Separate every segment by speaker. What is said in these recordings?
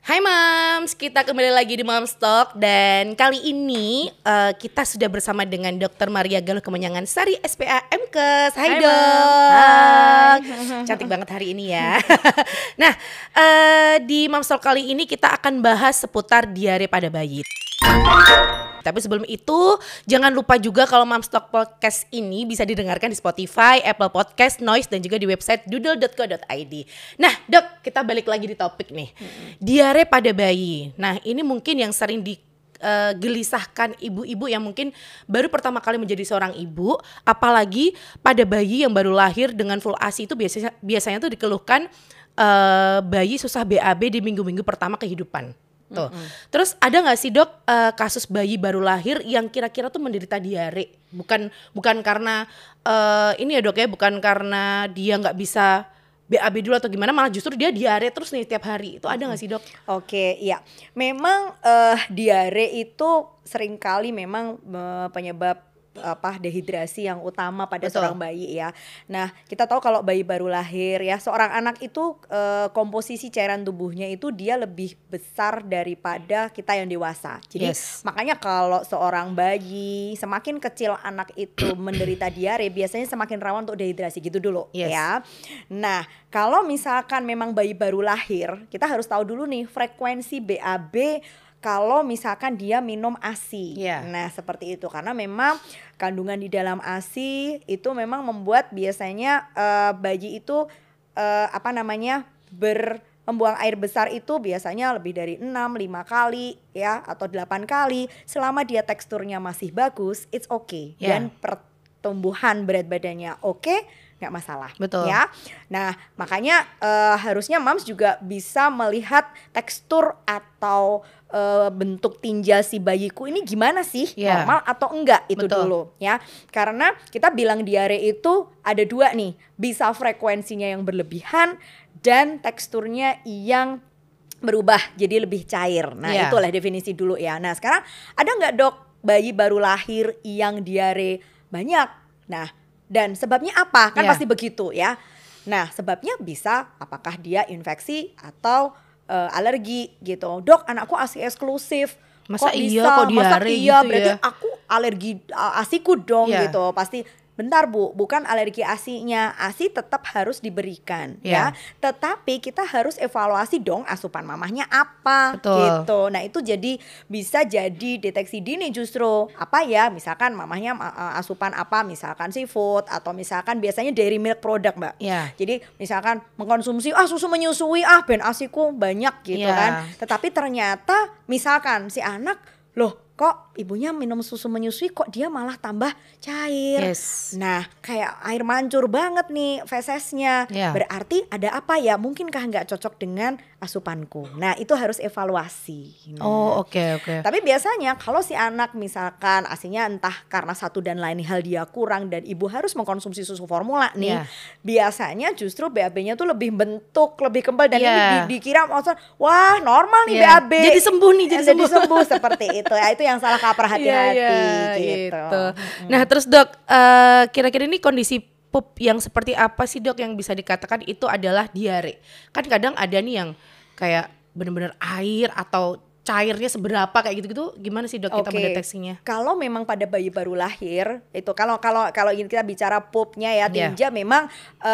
Speaker 1: Hai Mams, kita kembali lagi di Moms Talk dan kali ini kita sudah bersama dengan Dr. Maria Galuh Kemenyangan Sari SPA MKes. Hai
Speaker 2: Hai,
Speaker 1: Dok.
Speaker 2: Hai.
Speaker 1: Cantik banget hari ini ya. Nah, di Moms Talk kali ini kita akan bahas seputar diare pada bayi. Tapi sebelum itu jangan lupa juga kalau Moms Talk Podcast ini bisa didengarkan di Spotify, Apple Podcast, Noise dan juga di website doodle.co.id. Nah Dok, kita balik lagi di topik nih. Diare pada bayi. Nah ini mungkin yang sering digelisahkan ibu-ibu yang mungkin baru pertama kali menjadi seorang ibu. Apalagi pada bayi yang baru lahir dengan full ASI itu biasanya tuh dikeluhkan bayi susah BAB di minggu-minggu pertama kehidupan. Tuh. Terus ada nggak sih Dok kasus bayi baru lahir yang kira-kira tuh menderita diare? Bukan karena ini ya Dok ya, bukan karena dia nggak bisa BAB dulu atau gimana, malah justru dia diare terus nih tiap hari. Itu ada nggak sih Dok?
Speaker 2: Oke, iya. Memang diare itu seringkali memang penyebab dehidrasi yang utama pada
Speaker 1: Betul.
Speaker 2: seorang bayi ya. Nah, kita tahu kalau bayi baru lahir ya, seorang anak itu komposisi cairan tubuhnya itu dia lebih besar daripada kita yang dewasa. Jadi makanya kalau seorang bayi semakin kecil anak itu menderita diare, biasanya semakin rawan untuk dehidrasi gitu dulu ya. Nah, kalau misalkan memang bayi baru lahir, kita harus tahu dulu nih frekuensi BAB kalau misalkan dia minum ASI. Nah seperti itu, karena memang kandungan di dalam ASI itu memang membuat biasanya bayi itu membuang air besar itu biasanya lebih dari 6, 5 kali ya atau 8 kali. Selama dia teksturnya masih bagus, it's okay. Dan pertumbuhan berat badannya oke, nggak masalah.
Speaker 1: Betul.
Speaker 2: Ya. Nah makanya harusnya Moms juga bisa melihat tekstur atau bentuk tinja si bayiku ini gimana sih, normal atau enggak itu dulu ya. Karena kita bilang diare itu ada dua nih, bisa frekuensinya yang berlebihan dan teksturnya yang berubah jadi lebih cair. Nah itulah definisi dulu ya. Nah sekarang ada nggak Dok bayi baru lahir yang diare banyak? Nah dan sebabnya apa? Kan pasti begitu ya. Nah sebabnya bisa apakah dia infeksi atau alergi gitu. Dok anakku ASI eksklusif.
Speaker 1: Masa
Speaker 2: kok
Speaker 1: iya
Speaker 2: bisa?
Speaker 1: kok diare
Speaker 2: Masa iya
Speaker 1: gitu
Speaker 2: berarti
Speaker 1: ya?
Speaker 2: aku alergi ASIku dong gitu. Pasti bentar Bu, bukan alergi ASInya. ASI tetap harus diberikan ya. Tetapi kita harus evaluasi dong asupan mamahnya apa gitu. Nah itu bisa jadi deteksi dini justru. Apa ya, misalkan mamahnya asupan apa, misalkan seafood atau misalkan biasanya dairy milk product Mbak. Jadi misalkan mengkonsumsi susu menyusui ben ASIku banyak gitu kan. Tetapi ternyata misalkan si anak loh kok ibunya minum susu menyusui kok dia malah tambah cair. Nah kayak air mancur banget nih fesesnya. Berarti ada apa ya, mungkinkah nggak cocok dengan asupanku. Nah itu harus evaluasi.
Speaker 1: Oke.
Speaker 2: Tapi biasanya kalau si anak misalkan ASInya entah karena satu dan lain hal dia kurang dan ibu harus mengkonsumsi susu formula nih, biasanya justru BAB-nya tuh lebih bentuk, lebih kebal dan ini dikira wah normal nih BAB.
Speaker 1: Jadi sembuh nih, jadi
Speaker 2: sembuh seperti itu ya. Itu yang salah kaprah, hati-hati gitu.
Speaker 1: Nah terus Dok, kira-kira ini kondisi pup yang seperti apa sih Dok yang bisa dikatakan itu adalah diare? Kan kadang ada nih yang kayak benar-benar air atau cairnya seberapa kayak gitu-gitu, gimana sih Dok kita mendeteksinya?
Speaker 2: Kalau memang pada bayi baru lahir itu kalau ingin kita bicara pupnya ya tinja memang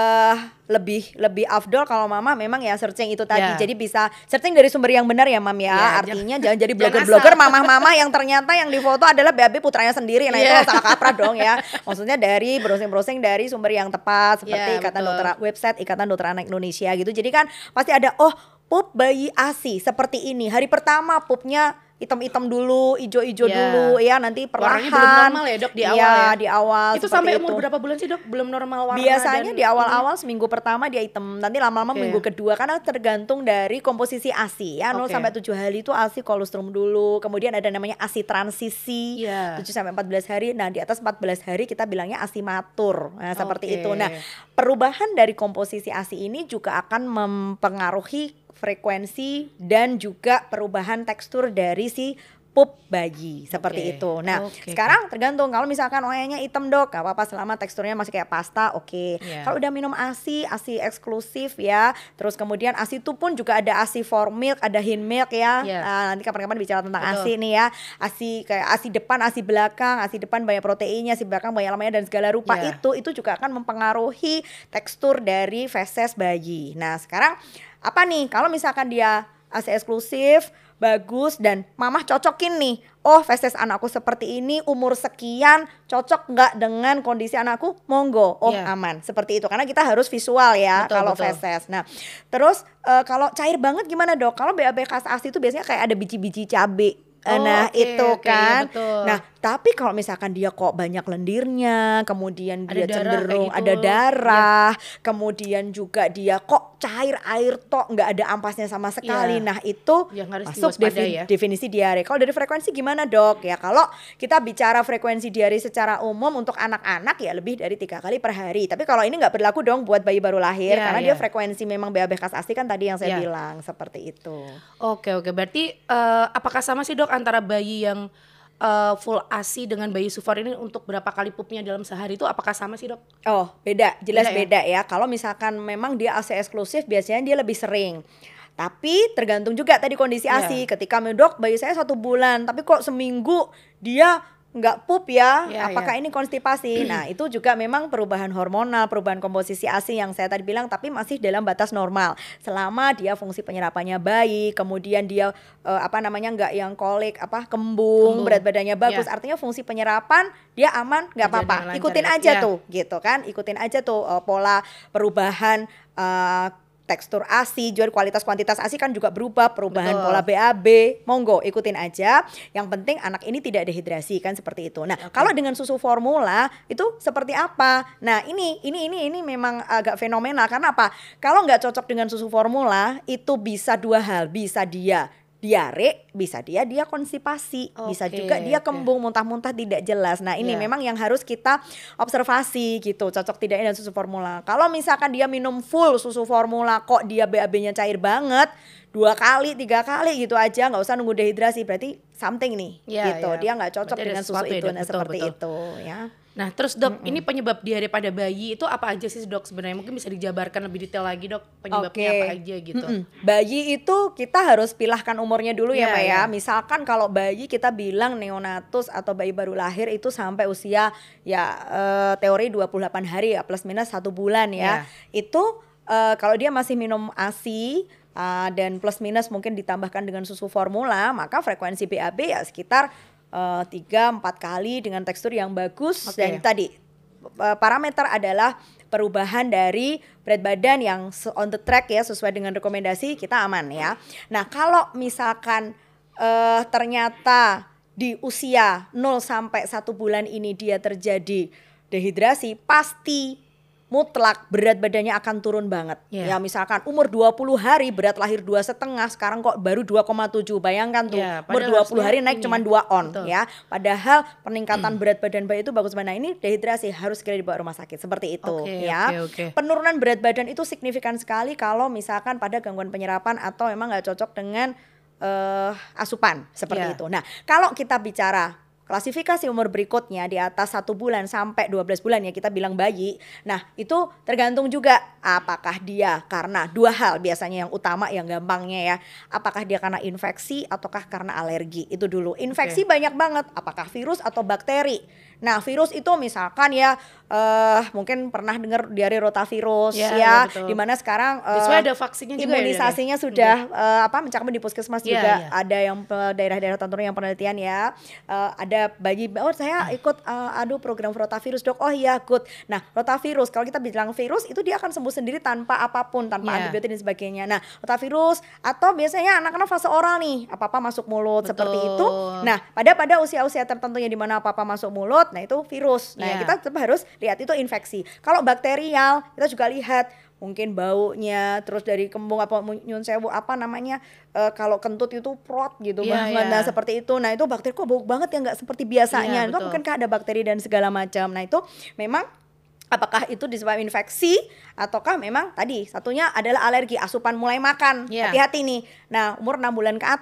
Speaker 2: lebih afdol kalau mama memang ya searching itu tadi. Jadi bisa searching dari sumber yang benar ya Mam ya. Artinya jangan jadi blogger-blogger mama-mama yang ternyata yang difoto adalah BAB putranya sendiri. Nah itu salah kaprah dong ya. Maksudnya dari browsing dari sumber yang tepat seperti website Ikatan Dokter Anak Indonesia gitu. Jadi kan pasti ada pup bayi ASI seperti ini. Hari pertama pupnya hitam-hitam dulu, ijo-ijo dulu ya, nanti perlahan.
Speaker 1: Warnanya belum normal ya Dok di awal ya?
Speaker 2: Di awal.
Speaker 1: Itu sampai umur berapa bulan sih Dok belum normal warna?
Speaker 2: Biasanya di awal-awal seminggu pertama dia hitam, nanti lama-lama minggu kedua karena tergantung dari komposisi ASI ya. 0 sampai 7 hari itu ASI kolostrum dulu, kemudian ada namanya ASI transisi 7 sampai 14 hari. Nah, di atas 14 hari kita bilangnya ASI matur. Nah, seperti itu. Nah, perubahan dari komposisi ASI ini juga akan mempengaruhi frekuensi dan juga perubahan tekstur dari si pup bayi seperti itu. Nah, sekarang tergantung kalau misalkan OE-nya hitam dok, gak apa-apa selama teksturnya masih kayak pasta, Kalau udah minum ASI eksklusif ya. Terus kemudian ASI itu pun juga ada ASI for milk, ada hind milk ya. Nanti kapan-kapan bicara tentang ASI nih ya. ASI kayak ASI depan, ASI belakang, ASI depan banyak proteinnya, ASI belakang banyak lemaknya dan segala rupa itu juga akan mempengaruhi tekstur dari feses bayi. Nah, sekarang apa nih kalau misalkan dia ASI eksklusif bagus dan mamah cocokin nih, oh feses anakku seperti ini, umur sekian, cocok nggak dengan kondisi anakku, monggo, aman, seperti itu. Karena kita harus visual ya kalau feses. Nah terus kalau cair banget gimana dok? Kalau BAB khas ASI itu biasanya kayak ada biji-biji cabai. Kan. Nah, tapi kalau misalkan dia kok banyak lendirnya, kemudian dia cenderung ada darah, kemudian juga dia kok cair air tok, nggak ada ampasnya sama sekali. Nah, itu masuk definisi diare. Kalau dari frekuensi gimana dok? Ya kalau kita bicara frekuensi diare secara umum untuk anak-anak ya lebih dari 3 kali per hari. Tapi kalau ini nggak berlaku dong buat bayi baru lahir karena dia frekuensi memang BAB khas ASI kan tadi yang saya bilang seperti itu.
Speaker 1: Oke, berarti apakah sama sih dok antara bayi yang full ASI dengan bayi Sufar ini untuk berapa kali pupnya dalam sehari itu apakah sama sih dok?
Speaker 2: Oh beda, jelas beda ya. Kalau misalkan memang dia ASI eksklusif biasanya dia lebih sering. Tapi tergantung juga tadi kondisi ASI. Ketika dok bayi saya 1 bulan tapi kok seminggu dia nggak pup apakah ini konstipasi? Nah itu juga memang perubahan hormonal, perubahan komposisi ASI yang saya tadi bilang, tapi masih dalam batas normal selama dia fungsi penyerapannya baik, kemudian dia nggak yang kolik kembung, berat badannya bagus, artinya fungsi penyerapan dia aman, nggak apa-apa, ikutin aja tuh gitu kan, ikutin aja tuh pola perubahan tekstur ASI, juga kualitas kuantitas ASI kan juga berubah, perubahan pola BAB, monggo ikutin aja. Yang penting anak ini tidak dehidrasi kan seperti itu. Nah, kalau dengan susu formula itu seperti apa? Nah, ini memang agak fenomenal karena apa? Kalau nggak cocok dengan susu formula itu bisa 2 hal, bisa dia diare, bisa dia konstipasi, bisa juga dia kembung, muntah-muntah tidak jelas. Nah ini memang yang harus kita observasi gitu, cocok tidaknya dengan susu formula. Kalau misalkan dia minum full susu formula kok dia BAB-nya cair banget, 2 kali, 3 kali gitu aja, nggak usah nunggu dehidrasi, berarti something nih gitu. Dia nggak cocok dengan susu itu, seperti itu ya.
Speaker 1: Nah terus dok, ini penyebab diare pada bayi itu apa aja sih dok sebenarnya? Mungkin bisa dijabarkan lebih detail lagi dok, penyebabnya apa aja gitu.
Speaker 2: Bayi itu kita harus pilahkan umurnya dulu ya Mbak ya. Misalkan kalau bayi kita bilang neonatus atau bayi baru lahir itu sampai usia teori 28 hari ya plus minus 1 bulan ya. Itu kalau dia masih minum ASI dan plus minus mungkin ditambahkan dengan susu formula, maka frekuensi BAB ya sekitar 3-4 kali dengan tekstur yang bagus. Dan tadi parameter adalah perubahan dari berat badan yang on the track ya, sesuai dengan rekomendasi, kita aman ya. Nah kalau misalkan ternyata di usia 0 sampai 1 bulan ini dia terjadi dehidrasi, pasti mutlak berat badannya akan turun banget. Ya misalkan umur 20 hari berat lahir 2,5, sekarang kok baru 2,7. Bayangkan tuh umur 20 hari naik cuma 2 on ya. Padahal peningkatan berat badan bayi itu bagus banget. Nah ini dehidrasi, harus segera dibawa rumah sakit seperti itu ya. Penurunan berat badan itu signifikan sekali kalau misalkan pada gangguan penyerapan atau memang nggak cocok dengan asupan seperti itu. Nah kalau kita bicara klasifikasi umur berikutnya di atas 1 bulan sampai 12 bulan ya kita bilang bayi. Nah itu tergantung juga apakah dia karena 2 hal biasanya yang utama yang gampangnya ya. Apakah dia karena infeksi ataukah karena alergi, itu dulu. Infeksi banyak banget, apakah virus atau bakteri. Nah virus itu misalkan ya mungkin pernah dengar diare rotavirus dimana sekarang
Speaker 1: ada vaksinnya juga
Speaker 2: imunisasinya sudah mencakup di puskesmas juga. Ada yang daerah-daerah tertentu yang penelitian ya, ada bayi, saya ikut program rotavirus dok, good. Nah rotavirus kalau kita bilang virus itu dia akan sembuh sendiri tanpa apapun, tanpa antibiotik dan sebagainya. Nah rotavirus atau biasanya anak-anak fase oral nih, apa-apa masuk mulut seperti itu. Nah pada usia-usia tertentunya di mana apa-apa masuk mulut, nah itu virus. Nah kita tetap harus lihat itu infeksi. Kalau bakterial kita juga lihat mungkin baunya, terus dari kembung nyun sewu kalau kentut itu prot gitu banget. Nah seperti itu. Nah itu bakteri kok bau banget ya, nggak seperti biasanya. Itu mungkin ada bakteri dan segala macam. Nah itu memang apakah itu disebabkan infeksi ataukah memang tadi satunya adalah alergi, asupan mulai makan. Hati-hati nih. Nah umur 6 bulan ke atas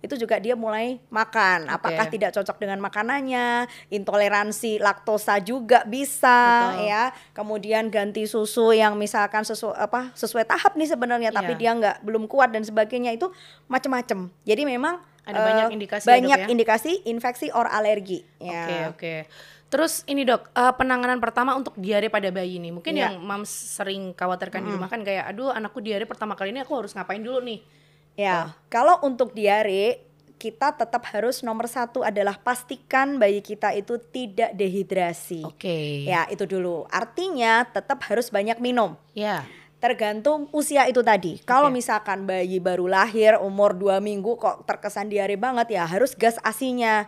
Speaker 2: itu juga dia mulai makan. Apakah tidak cocok dengan makanannya, intoleransi laktosa juga bisa.
Speaker 1: Betul.
Speaker 2: Ya. Kemudian ganti susu yang misalkan sesuai tahap nih sebenarnya, tapi dia belum kuat dan sebagainya, itu macam-macam. Jadi memang
Speaker 1: ada banyak indikasi
Speaker 2: indikasi infeksi or alergi.
Speaker 1: Oke. Terus ini dok, penanganan pertama untuk diare pada bayi nih, mungkin yang moms sering khawatirkan di rumah kan kayak, aduh anakku diare pertama kali ini aku harus ngapain dulu nih?
Speaker 2: Ya, kalau untuk diare kita tetap harus nomor 1 adalah pastikan bayi kita itu tidak dehidrasi. Ya itu dulu. Artinya tetap harus banyak minum. Tergantung usia itu tadi. Kalau misalkan bayi baru lahir umur 2 minggu kok terkesan diare banget, ya harus gas ASI-nya.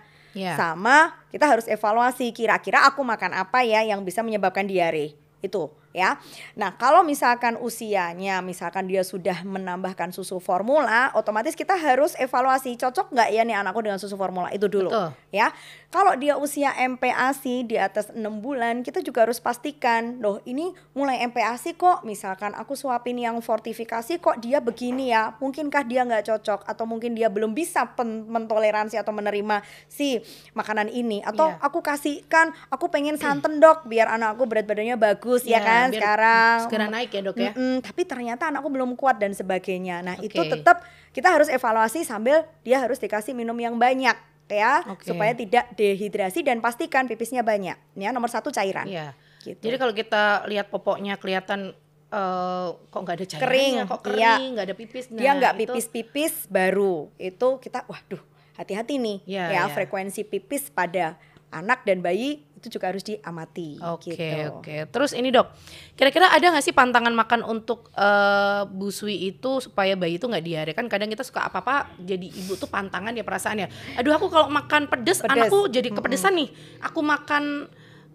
Speaker 2: Sama kita harus evaluasi kira-kira aku makan apa ya yang bisa menyebabkan diare itu ya. Nah kalau misalkan usianya misalkan dia sudah menambahkan susu formula, otomatis kita harus evaluasi cocok nggak ya nih anakku dengan susu formula itu dulu. Ya. Kalau dia usia MPASI di atas 6 bulan, kita juga harus pastikan, loh ini mulai MPASI kok, misalkan aku suapin yang fortifikasi kok dia begini ya, mungkinkah dia nggak cocok atau mungkin dia belum bisa mentoleransi atau menerima si makanan ini, atau aku kasihkan, aku pengen santan dok biar anakku berat badannya bagus ya kan sekarang
Speaker 1: segera naik ya dok ya.
Speaker 2: Tapi ternyata anakku belum kuat dan sebagainya. Nah itu tetap kita harus evaluasi sambil dia harus dikasih minum yang banyak ya, supaya tidak dehidrasi dan pastikan pipisnya banyak ya, nomor 1 cairan. Gitu.
Speaker 1: Jadi kalau kita lihat popoknya kelihatan kok nggak ada cairannya, kok kering, nggak ada pipis,
Speaker 2: dia nggak pipis-pipis baru, itu kita waduh hati-hati nih ya, frekuensi pipis pada anak dan bayi itu juga harus diamati.
Speaker 1: Oke. Terus ini dok, kira-kira ada nggak sih pantangan makan untuk busui itu supaya bayi itu nggak diare? Kan kadang kita suka apa-apa jadi ibu tuh pantangan ya perasaannya. Aduh aku kalau makan pedes anakku jadi kepedesan nih. Aku makan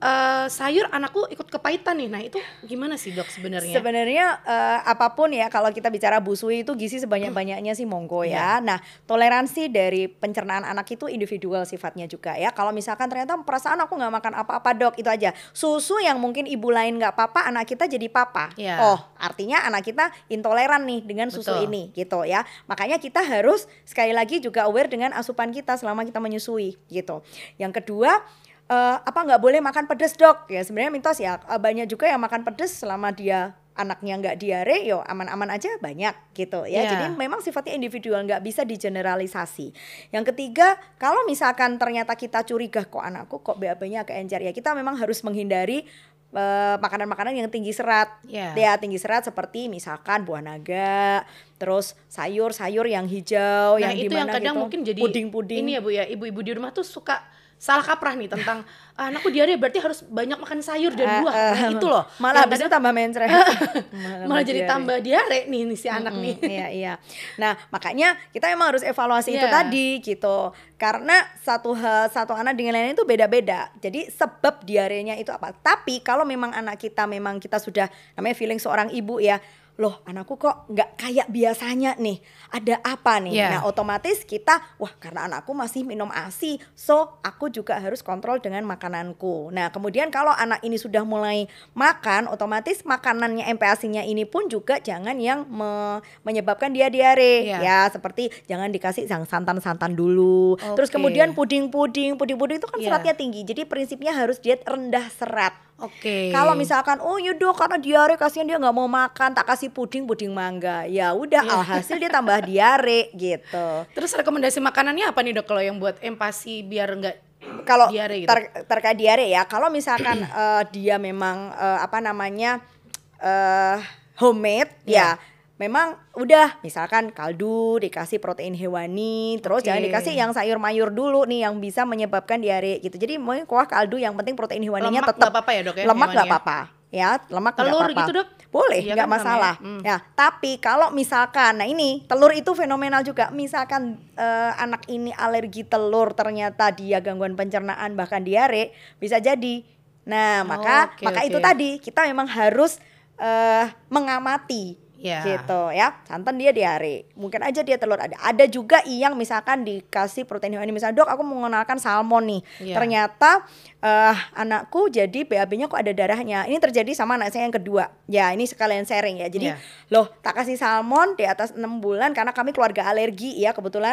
Speaker 1: sayur anakku ikut kepahitan nih. Nah itu gimana sih dok sebenarnya?
Speaker 2: Sebenarnya apapun ya, kalau kita bicara busui itu gizi sebanyak-banyaknya sih monggo ya. Nah toleransi dari pencernaan anak itu individual sifatnya juga ya. Kalau misalkan ternyata perasaan aku nggak makan apa-apa dok, itu aja. Susu yang mungkin ibu lain nggak apa-apa, anak kita jadi papa. Oh artinya anak kita intoleran nih dengan susu ini gitu ya. Makanya kita harus sekali lagi juga aware dengan asupan kita selama kita menyusui gitu. Yang kedua, apa nggak boleh makan pedas dok? Ya sebenarnya mitos ya, banyak juga yang makan pedas selama dia anaknya nggak diare, yo aman-aman aja banyak gitu ya. Jadi memang sifatnya individual, nggak bisa digeneralisasi. Yang ketiga, kalau misalkan ternyata kita curiga kok anakku kok BAB-nya agak encer, ya kita memang harus menghindari makanan-makanan yang tinggi serat. Ya tinggi serat seperti misalkan buah naga, terus sayur-sayur yang hijau, yang
Speaker 1: itu
Speaker 2: dimana
Speaker 1: yang kadang
Speaker 2: gitu,
Speaker 1: mungkin jadi
Speaker 2: puding-puding.
Speaker 1: Ini ya bu ya, ibu-ibu di rumah tuh suka salah kaprah nih tentang anakku diare berarti harus banyak makan sayur dan buah. Nah itu loh,
Speaker 2: malah habis itu tambah mencret.
Speaker 1: malah jadi tambah diare nih si anak nih.
Speaker 2: Iya. Nah makanya kita emang harus evaluasi itu tadi gitu, karena satu anak dengan lain itu beda-beda. Jadi sebab diarenya itu apa? Tapi kalau memang anak kita memang kita sudah namanya feeling seorang ibu ya, loh anakku kok nggak kayak biasanya nih, ada apa nih? Nah otomatis kita, wah karena anakku masih minum ASI, so aku juga harus kontrol dengan makananku. Nah kemudian kalau anak ini sudah mulai makan, otomatis makanannya MPASI-nya ini pun juga jangan yang menyebabkan dia diare. Ya seperti jangan dikasih yang santan-santan dulu. Terus kemudian puding-puding itu kan seratnya tinggi, jadi prinsipnya harus diet rendah serat. Kalau misalkan yaudah karena diare kasihan dia nggak mau makan, tak kasih puding mangga, ya udah alhasil dia tambah diare gitu.
Speaker 1: Terus rekomendasi makanannya apa nih dok kalau yang buat MPASI biar nggak
Speaker 2: kalau
Speaker 1: diare gitu?
Speaker 2: Terkait diare ya, kalau misalkan dia memang homemade ya memang udah misalkan kaldu dikasih protein hewani, terus jangan dikasih yang sayur mayur dulu nih yang bisa menyebabkan diare gitu. Jadi mau kuah kaldu yang penting protein hewaninya tetap.
Speaker 1: Lemak nggak apa-apa ya dok ya?
Speaker 2: Lemak nggak apa-apa ya, lemak nggak apa-apa.
Speaker 1: Telur gitu dok?
Speaker 2: Boleh, nggak masalah. Ya, tapi kalau misalkan, nah ini telur itu fenomenal juga. Misalkan anak ini alergi telur, ternyata dia gangguan pencernaan bahkan diare, bisa jadi. Nah maka itu tadi kita memang harus mengamati. Gitu ya, santan dia diare, mungkin aja dia telur ada juga yang misalkan dikasih protein hewani, misalnya dok aku mengenalkan salmon nih, ternyata anakku jadi BAB-nya kok ada darahnya. Ini terjadi sama anak saya yang kedua ya, ini sekalian sharing ya. Jadi loh tak kasih salmon di atas 6 bulan karena kami keluarga alergi ya, kebetulan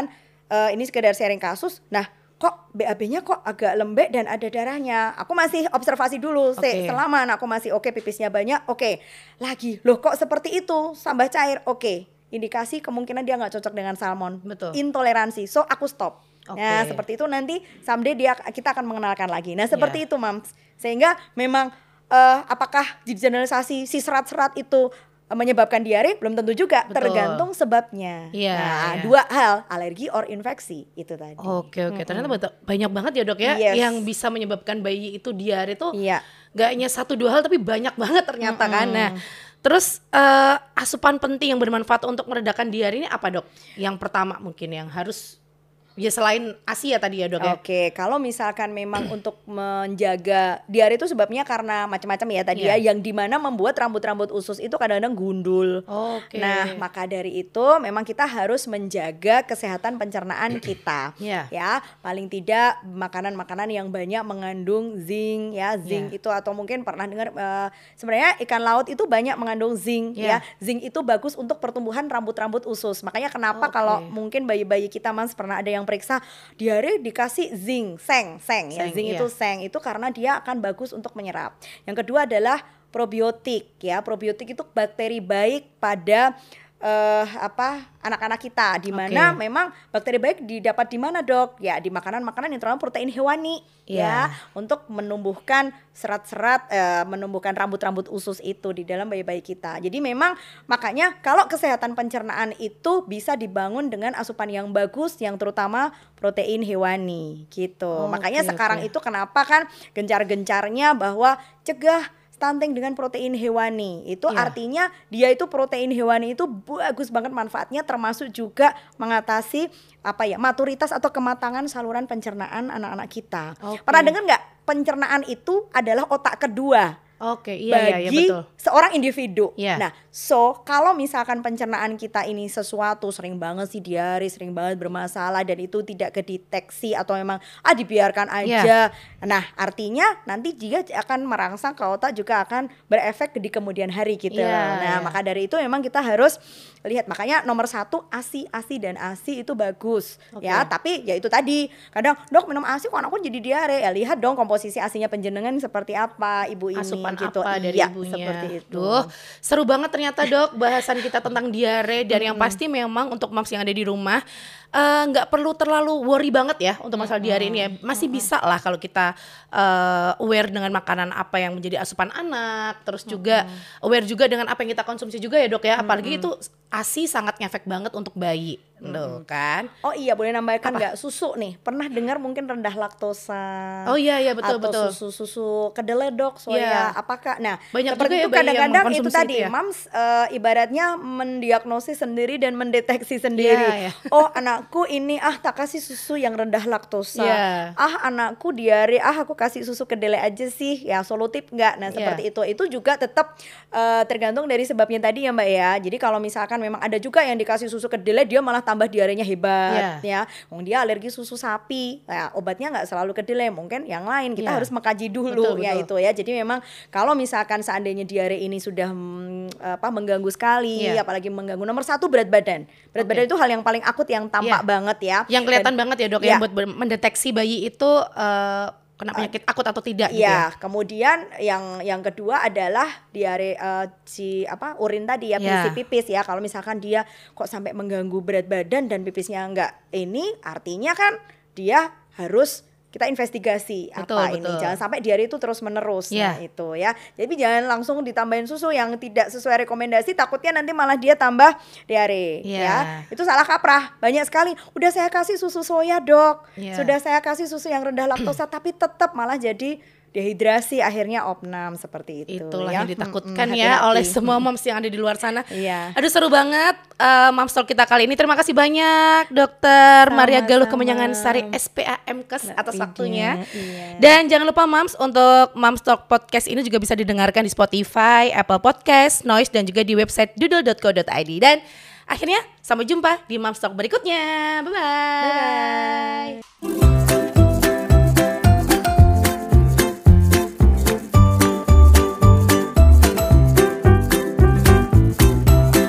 Speaker 2: ini sekedar sharing kasus. Nah, kok BAB-nya kok agak lembek dan ada darahnya. Aku masih observasi dulu. Selama aku masih oke, pipisnya banyak, oke. Lagi, loh kok seperti itu, tambah cair, oke. Indikasi kemungkinan dia nggak cocok dengan salmon.
Speaker 1: Betul.
Speaker 2: Intoleransi, so aku stop. Nah, seperti itu nanti someday kita akan mengenalkan lagi. Nah, seperti itu, Mams. Sehingga memang apakah generalisasi si serat-serat itu menyebabkan diare, belum tentu juga. Betul. Tergantung sebabnya. Dua hal, alergi or infeksi itu tadi.
Speaker 1: Oke. Ternyata banyak banget ya dok ya, yang bisa menyebabkan bayi itu diare tuh gak hanya 1-2 hal tapi banyak banget ternyata kan. Nah, terus asupan penting yang bermanfaat untuk meredakan diare ini apa dok? Yang pertama mungkin yang harus ya selain ASI ya tadi ya dok ya.
Speaker 2: Oke, kalau misalkan memang untuk menjaga diare itu sebabnya karena macam-macam ya tadi ya, yang dimana membuat rambut-rambut usus itu kadang-kadang gundul. Nah, maka dari itu memang kita harus menjaga kesehatan pencernaan kita. Ya, paling tidak makanan-makanan yang banyak mengandung zinc ya, zinc itu atau mungkin pernah dengar sebenarnya ikan laut itu banyak mengandung zinc ya. Zinc itu bagus untuk pertumbuhan rambut-rambut usus. Makanya kenapa kalau mungkin bayi-bayi kita Mas pernah ada yang periksa diare dikasih zinc, seng ya. Zinc itu seng itu karena dia akan bagus untuk menyerap. Yang kedua adalah probiotik ya. Probiotik itu bakteri baik pada anak-anak kita, di mana memang bakteri baik didapat di mana dok? Ya di makanan-makanan yang terkandung protein hewani ya, untuk menumbuhkan serat-serat, menumbuhkan rambut-rambut usus itu di dalam bayi-bayi kita. Jadi memang makanya kalau kesehatan pencernaan itu bisa dibangun dengan asupan yang bagus, yang terutama protein hewani gitu. Makanya sekarang itu kenapa kan gencar-gencarnya bahwa cegah stunting dengan protein hewani. Itu artinya dia itu protein hewani itu bagus banget manfaatnya, termasuk juga mengatasi maturitas atau kematangan saluran pencernaan anak-anak kita. Pernah dengar nggak pencernaan itu adalah otak kedua? Bagi betul. Seorang individu. Nah, kalau misalkan pencernaan kita ini sesuatu sering banget sih diare, sering banget bermasalah dan itu tidak kedeteksi atau memang dibiarkan aja. Nah, artinya nanti dia akan merangsang ke otak, juga akan berefek di kemudian hari gitu. Maka dari itu memang kita harus lihat, makanya nomor 1 ASI dan ASI itu bagus ya. Tapi ya itu tadi, kadang dok minum ASI kok anakku jadi diare. Ya lihat dong komposisi ASInya penjenengan seperti apa ibu ini. Asupan gitu.
Speaker 1: Apa dari ibunya. Seperti itu. Seru banget ternyata dok bahasan kita tentang diare. Dan yang pasti memang untuk moms yang ada di rumah nggak perlu terlalu worry banget ya untuk masalah diare ini ya. Masih bisa lah kalau kita aware dengan makanan apa yang menjadi asupan anak. Terus juga aware juga dengan apa yang kita konsumsi juga ya dok ya. Apalagi itu ASI sangat ngefek banget untuk bayi. Loh kan.
Speaker 2: Oh iya, boleh nambahkan nggak susu nih? Pernah dengar mungkin rendah laktosa?
Speaker 1: Oh iya betul
Speaker 2: atau susu kedelai dok, soya apakah? Nah
Speaker 1: banyak
Speaker 2: seperti
Speaker 1: juga
Speaker 2: itu
Speaker 1: ya
Speaker 2: kadang-kadang itu tadi
Speaker 1: ya?
Speaker 2: Mams ibaratnya mendiagnosis sendiri dan mendeteksi sendiri. Oh anakku ini tak kasih susu yang rendah laktosa. Anakku diare, aku kasih susu kedelai aja sih. Ya solutif nggak? Nah seperti itu juga tetap tergantung dari sebabnya tadi ya mbak ya. Jadi kalau misalkan memang ada juga yang dikasih susu kedelai dia malah tambah diarenya hebat ya. Dia alergi susu sapi, obatnya nggak selalu kedelai, mungkin yang lain kita harus mengkaji dulu itu ya. Jadi memang kalau misalkan seandainya diare ini sudah mengganggu sekali, apalagi mengganggu nomor 1 berat badan. Berat badan itu hal yang paling akut yang tampak banget ya.
Speaker 1: Yang kelihatan banget ya dok ya buat mendeteksi bayi itu kena penyakit akut atau tidak gitu ya.
Speaker 2: Kemudian yang kedua adalah diare urin tadi ya, pipis ya. Kalau misalkan dia kok sampai mengganggu berat badan dan pipisnya enggak ini, artinya kan dia harus kita investigasi ini. Jangan sampai diare itu terus menerus. Nah itu ya. Jadi jangan langsung ditambahin susu yang tidak sesuai rekomendasi, takutnya nanti malah dia tambah diare ya. Itu salah kaprah. Banyak sekali. Udah saya kasih susu soya dok, sudah saya kasih susu yang rendah laktosa tapi tetap malah jadi dehidrasi, akhirnya opnam seperti itu.
Speaker 1: Itulah
Speaker 2: ya.
Speaker 1: yang ditakutkan ya oleh semua moms yang ada di luar sana. Aduh seru banget Moms Talk kita kali ini. Terima kasih banyak Dokter Maria Galuh Kemenyangan Sari SPAMKes atas waktunya. Dan jangan lupa moms, untuk Moms Talk Podcast ini juga bisa didengarkan di Spotify, Apple Podcast, Noise, dan juga di website doodle.co.id. Dan akhirnya sampai jumpa di Moms Talk berikutnya. Bye-bye.